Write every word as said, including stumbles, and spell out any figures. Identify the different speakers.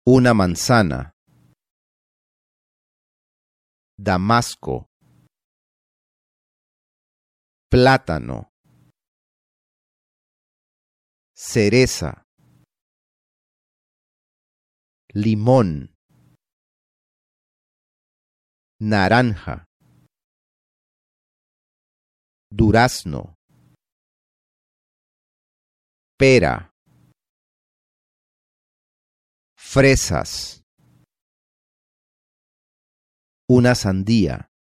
Speaker 1: una manzana, damasco, plátano, cereza, limón, naranja, durazno, pera, fresas, una sandía,